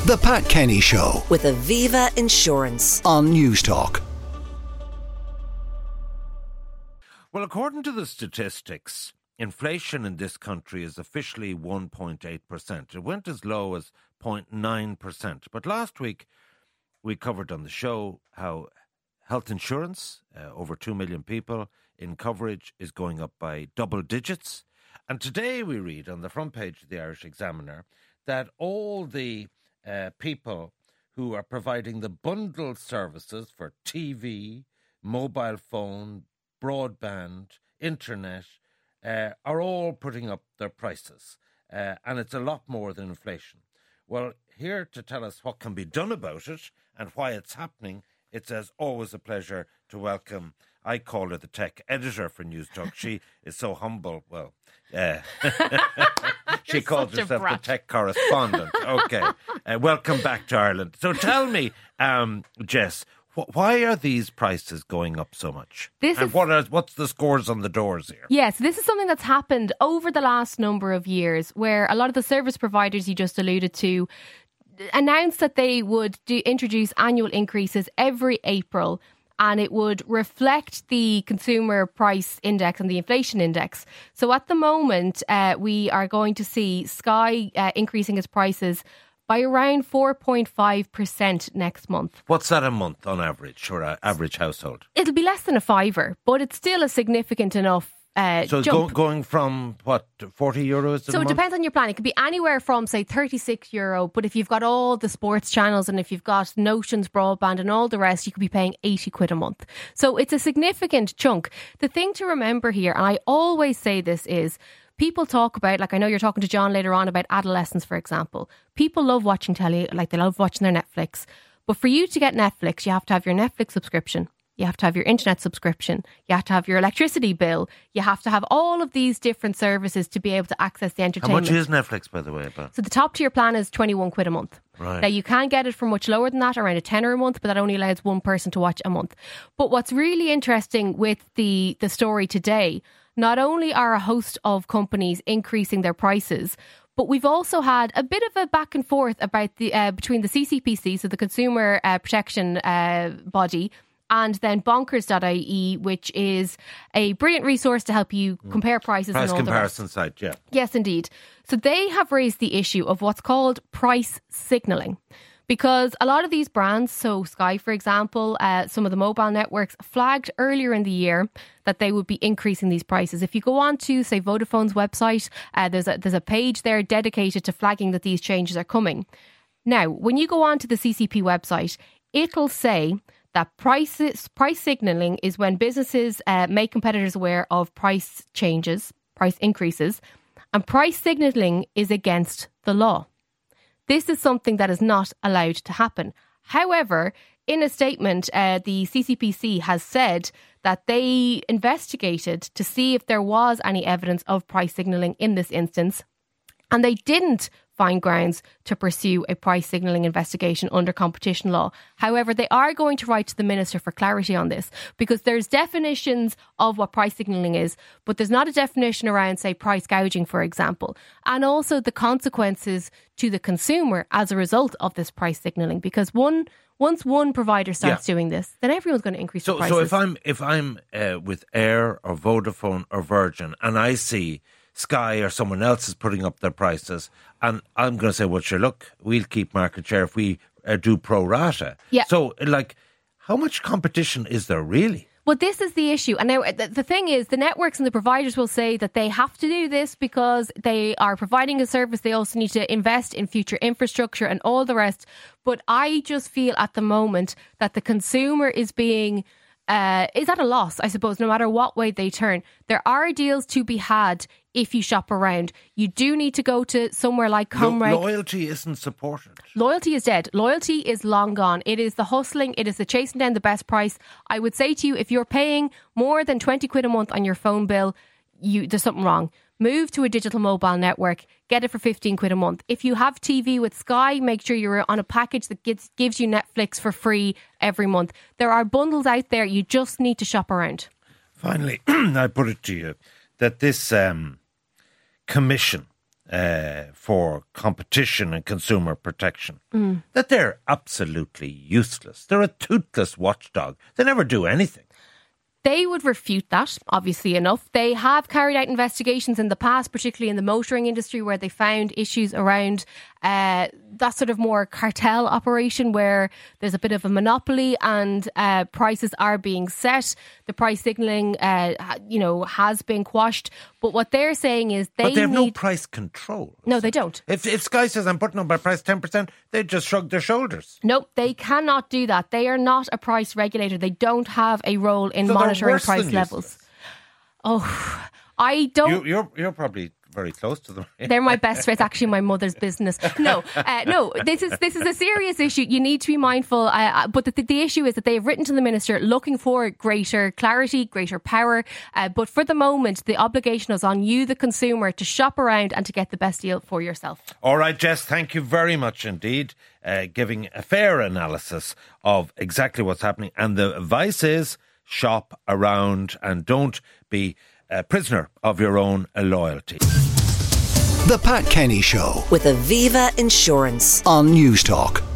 The Pat Kenny Show with Aviva Insurance on Newstalk. Well, according to the statistics, inflation in this country is officially 1.8%. It went as low as 0.9%. But last week, we covered on the show how health insurance, over 2 million people in coverage, is going up by double digits. And today we read on the front page of the Irish Examiner that all the people who are providing the bundled services for TV, mobile phone, broadband, internet, are all putting up their prices. And it's a lot more than inflation. Well, here to tell us what can be done about it and why it's happening, it's as always a pleasure to welcome, I call her the tech editor for Newstalk. She is so humble. Well, she calls herself the tech correspondent. Okay. Welcome back to Ireland. So tell me, Jess, why are these prices going up so much? What's the scores on the doors here? Yes, this is something that's happened over the last number of years, where a lot of the service providers you just alluded to announced that they would introduce annual increases every April, and it would reflect the consumer price index and the inflation index. So at the moment, we are going to see Sky increasing its prices by around 4.5% next month. What's that a month on average for an average household? It'll be less than a fiver, but it's still a significant enough so it's jump. Going from, what, 40 euros So it depends on your plan. It could be anywhere from, say, €36, but if you've got all the sports channels and if you've got Notions broadband and all the rest, you could be paying £80 a month. So it's a significant chunk. The thing to remember here, and I always say this, is people talk about, like I know you're talking to John later on about adolescence, for example. People love watching telly, like they love watching their Netflix. But for you to get Netflix, you have to have your Netflix subscription. You have to have your internet subscription. You have to have your electricity bill. You have to have all of these different services to be able to access the entertainment. How much is Netflix, by the way? So the top tier plan is £21 a month. Right. Now, you can get it for much lower than that, around £10 a month, but that only allows one person to watch a month. But what's really interesting with the story today, not only are a host of companies increasing their prices, but we've also had a bit of a back and forth about the between the CCPC, so the Consumer Protection Body, and then bonkers.ie, which is a brilliant resource to help you compare prices. Price and all comparison the rest. site, yeah. Yes, indeed. So they have raised the issue of what's called price signalling. Because a lot of these brands, so Sky, for example, some of the mobile networks flagged earlier in the year that they would be increasing these prices. If you go on to, say, Vodafone's website, there's a page there dedicated to flagging that these changes are coming. Now, when you go on to the CCP website, it'll say that price signalling is when businesses make competitors aware of price changes, price increases, and price signalling is against the law. This is something that is not allowed to happen. However, in a statement, the CCPC has said that they investigated to see if there was any evidence of price signalling in this instance, and they didn't find grounds to pursue a price signalling investigation under competition law. However, they are going to write to the Minister for clarity on this, because there's definitions of what price signalling is, but there's not a definition around, say, price gouging, for example, and also the consequences to the consumer as a result of this price signalling. Because once one provider starts doing this, then everyone's going to increase the prices. So if I'm with Air or Vodafone or Virgin and I see Sky or someone else is putting up their prices, and I'm going to say, well, sure, look, we'll keep market share if we do pro rata. Yeah. So, like, how much competition is there really? Well, this is the issue. And now the thing is, the networks and the providers will say that they have to do this because they are providing a service. They also need to invest in future infrastructure and all the rest. But I just feel at the moment that the consumer is being is at a loss, I suppose, no matter what way they turn. There are deals to be had if you shop around. You do need to go to somewhere like Comreg. Loyalty isn't supported. Loyalty is dead. Loyalty is long gone. It is the hustling. It is the chasing down the best price. I would say to you, if you're paying more than £20 a month on your phone bill, there's something wrong. Move to a digital mobile network. Get it for £15 a month. If you have TV with Sky, make sure you're on a package that gives you Netflix for free every month. There are bundles out there. You just need to shop around. Finally, I put it to you that this commission for competition and consumer protection, that they're absolutely useless. They're a toothless watchdog. They never do anything. They would refute that, obviously enough. They have carried out investigations in the past, particularly in the motoring industry, where they found issues around that sort of more cartel operation where there's a bit of a monopoly and prices are being set. The price signalling, has been quashed. But what they're saying is But they have no price control. No, they don't. If Sky says I'm putting up my price 10%, they just shrug their shoulders. No, they cannot do that. They are not a price regulator. They don't have a role in monitoring price levels. Oh, I don't. You're probably very close to them. They're my best friends. Actually, my mother's business. No. This is a serious issue. You need to be mindful. But the issue is that they have written to the minister looking for greater clarity, greater power. But for the moment, the obligation is on you, the consumer, to shop around and to get the best deal for yourself. All right, Jess. Thank you very much indeed, giving a fair analysis of exactly what's happening. And the advice is shop around and don't be a prisoner of your own loyalty. The Pat Kenny Show with Aviva Insurance on News Talk.